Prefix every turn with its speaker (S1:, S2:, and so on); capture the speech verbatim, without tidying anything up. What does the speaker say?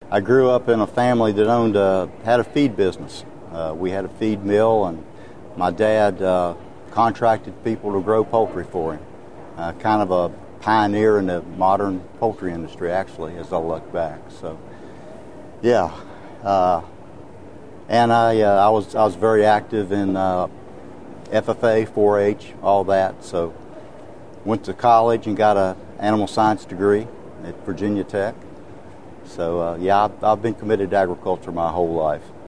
S1: I grew up in a family that owned a, had a feed business. Uh, we had a feed mill, and my dad uh, contracted people to grow poultry for him. Uh, kind of a pioneer in the modern poultry industry, actually, as I look back. So, yeah, uh, and I uh, I was I was very active in uh, F F A, four H, all that. So, went to college and got a animal science degree at Virginia Tech. So, uh, yeah, I've, I've been committed to agriculture my whole life.